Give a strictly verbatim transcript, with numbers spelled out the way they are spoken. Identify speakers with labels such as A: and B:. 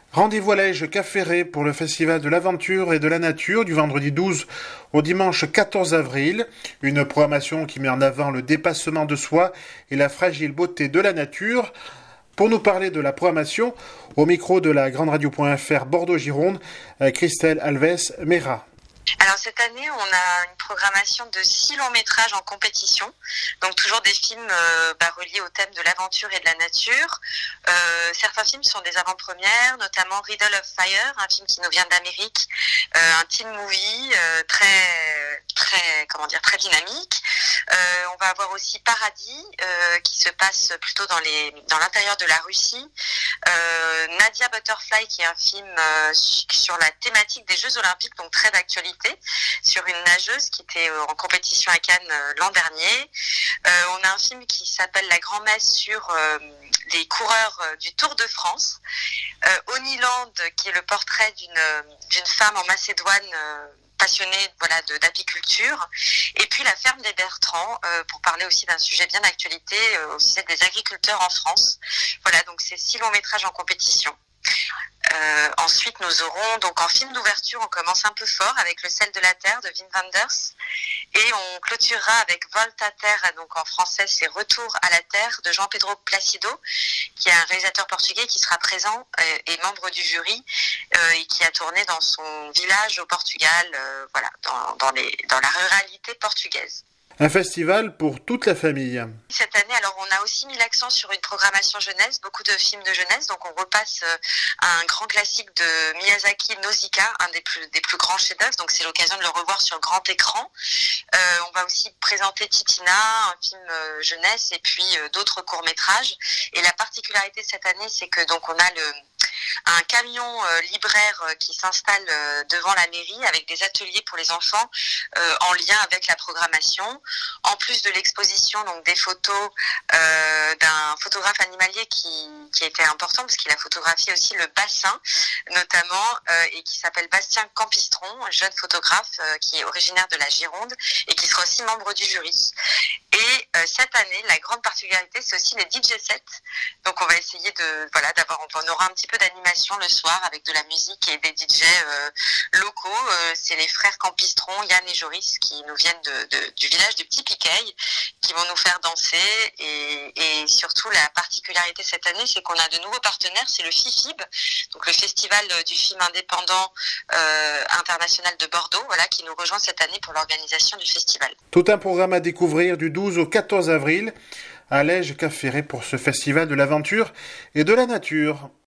A: Rendez-vous à l'Aige Cap Ferré pour le Festival de l'Aventure et de la Nature du vendredi douze au dimanche quatorze avril. Une programmation qui met en avant le dépassement de soi et la fragile beauté de la nature. Pour nous parler de la programmation, au micro de la grande radio.fr Bordeaux-Gironde, Christelle Alves-Mera.
B: Alors cette année, on a une programmation de six longs métrages en compétition, donc toujours des films euh, bah, reliés au thème de l'aventure et de la nature. Euh, certains films sont des avant-premières, notamment Riddle of Fire, un film qui nous vient d'Amérique, euh, un teen movie euh, très très comment dire très dynamique. Euh, on va avoir aussi Paradis, euh, qui se passe plutôt dans les dans l'intérieur de la Russie. Euh, Nadia Butterfly, qui est un film euh, sur la thématique des Jeux Olympiques, donc très d'actualité, sur une nageuse qui était en compétition à Cannes l'an dernier. Euh, on a un film qui s'appelle La Grand-Messe sur euh, les coureurs du Tour de France. Euh, Oniland, qui est le portrait d'une, d'une femme en Macédoine euh, passionnée voilà, de, d'apiculture. Et puis La Ferme des Bertrands, euh, pour parler aussi d'un sujet bien d'actualité, euh, au sujet des agriculteurs en France. Voilà, donc c'est six longs métrages en compétition. Euh, ensuite, nous aurons donc en film d'ouverture, on commence un peu fort avec Le Sel de la Terre de Wim Wenders et on clôturera avec Volta Terre, donc en français c'est Retour à la Terre de João Pedro Placido, qui est un réalisateur portugais qui sera présent euh, et membre du jury euh, et qui a tourné dans son village au Portugal, euh, voilà, dans, dans, les, dans la ruralité portugaise.
A: Un festival pour toute la famille.
B: Cette année, alors on a aussi mis l'accent sur une programmation jeunesse, beaucoup de films de jeunesse, donc on repasse euh, un grand classique de Miyazaki, Nausicaa, un des plus, des plus grands chefs-d'œuvre, donc c'est l'occasion de le revoir sur grand écran. Euh, on va aussi présenter Titina, un film euh, jeunesse, et puis euh, d'autres courts-métrages. Et la particularité cette année, c'est que donc on a le un camion euh, libraire euh, qui s'installe euh, devant la mairie avec des ateliers pour les enfants euh, en lien avec la programmation. En plus de l'exposition, donc des photos euh, d'un photographe animalier qui, qui était important parce qu'il a photographié aussi le bassin notamment euh, et qui s'appelle Bastien Campistron, un jeune photographe euh, qui est originaire de la Gironde et qui sera aussi membre du jury. Et euh, cette année, la grande particularité, c'est aussi les D J sets. Donc on va essayer de voilà d'avoir, on aura un petit peu d'animation le soir avec de la musique et des D J euh, locaux. Euh, c'est les frères Campistron, Yann et Joris, qui nous viennent de, de, du village du Petit Piqueil, qui vont nous faire danser. Et, et surtout, la particularité cette année, c'est qu'on a de nouveaux partenaires. C'est le FIFIB, donc le Festival du film indépendant euh, international de Bordeaux, voilà, qui nous rejoint cette année pour l'organisation du festival.
A: Tout un programme à découvrir du douze au quatorze avril à l'Aige Cap Ferré pour ce festival de l'aventure et de la nature.